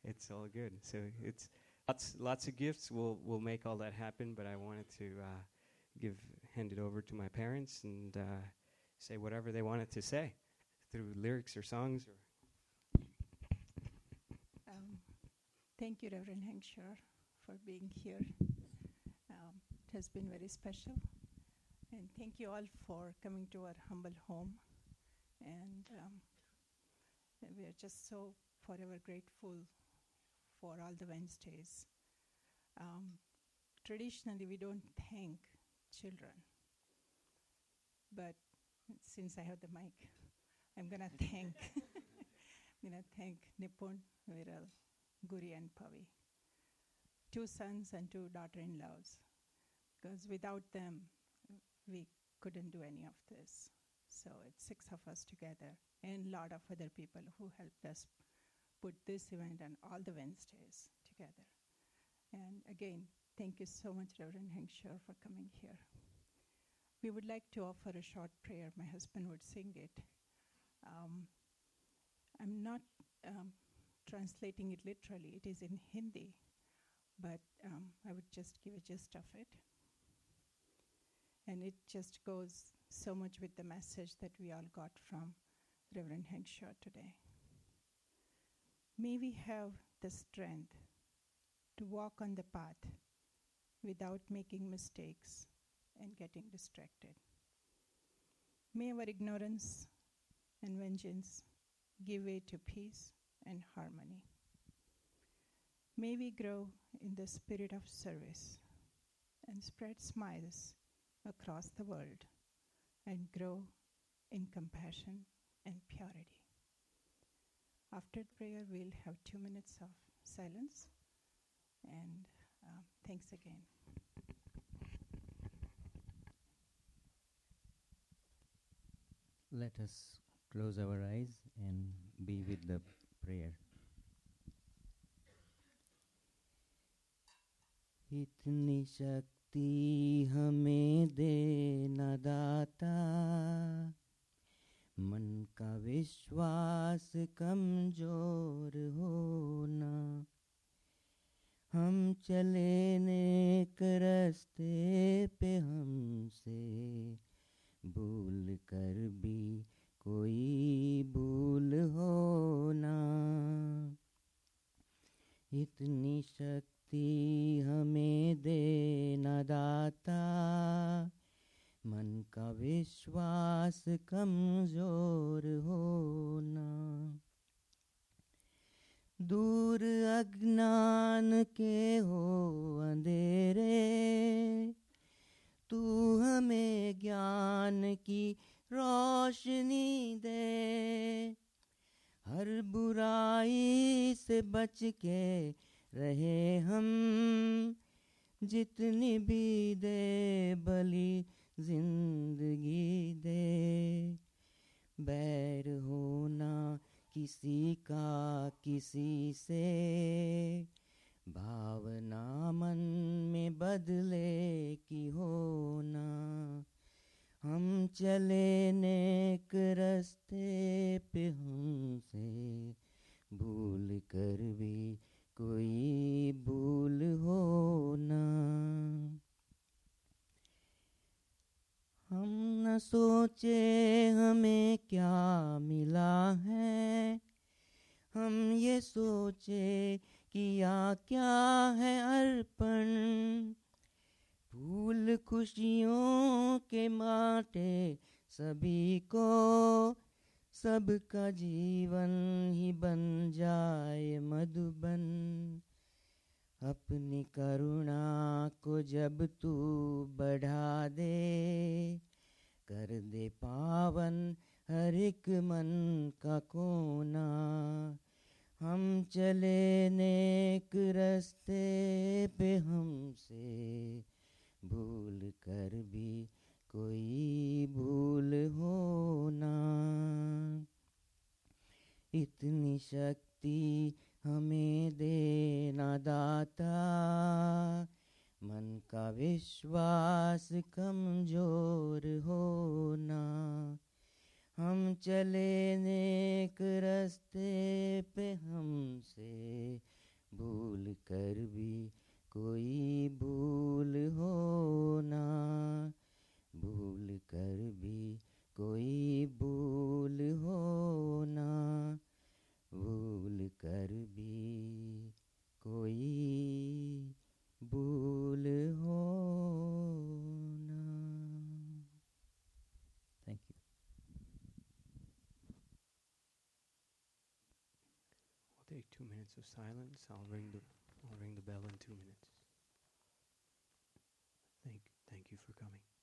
it's all good. So it's lots of gifts. We'll make all that happen. But I wanted to hand it over to my parents and say whatever they wanted to say through lyrics or songs. Or Thank you, Reverend Hengscher, for being here. It has been very special. And thank you all for coming to our humble home. And we are just so forever grateful for all the Wednesdays. Traditionally, we don't thank children. But since I have the mic, I'm going to thank Nipun, Viral, Guri, and Pavi. 2 sons and 2 daughter-in-laws. Because without them, we couldn't do any of this. So it's 6 of us together and a lot of other people who helped us put this event and all the Wednesdays together. And again, thank you so much, Reverend Hengscher, for coming here. We would like to offer a short prayer. My husband would sing it. I'm not translating it literally. It is in Hindi, but I would just give a gist of it. And it just goes so much with the message that we all got from Reverend Hengscher today. May we have the strength to walk on the path without making mistakes and getting distracted. May our ignorance and vengeance give way to peace and harmony. May we grow in the spirit of service and spread smiles across the world and grow in compassion and purity. After prayer, we'll have 2 minutes of silence, and thanks again. Let us close our eyes and be with the prayer. इतनी शक्ति हमें दे न दाता, मन का विश्वास कमजोर होना, हम चले नेक रास्ते पे हमसे भूल कर भी कोई भूल होना। इतनी शक्ति हमें दे न दाता, मन का विश्वास कमजोर होना। दूर अज्ञान के हो अंधेरे, तू हमें ज्ञान की रोशनी दे। हर बुराई से बच के रहे हम, जितनी भी दे भली जिंदगी दे। बैर होना किसी का किसी से, भावना मन में बदले की होना। हम चले नेक रास्ते पे हमसे भूल कर भी कोई भूल होना। हम न सोचे हमें क्या मिला है, हम ये सोचे किया क्या है अर्पण। फूल खुशियों के बांटे सभी को, सबका जीवन ही बन जाए मधुबन। अपनी करुणा को जब तू बढ़ा दे, कर दे पावन हर एक मन का कोना। हम चले नेक रास्ते पे हमसे भूल कर भी कोई भूल होना। इतनी शक्ति हमें दे न दाता, मन का विश्वास कमजोर होना। हम चले नेक रास्ते पे हमसे भूल कर भी कोई भूल हो ना, भूल कर भी कोई भूल हो ना, भूल कर भी कोई भूल हो ना. Thank you. We'll take 2 minutes of silence. I'll ring the bell in 2 minutes. Thank you for coming.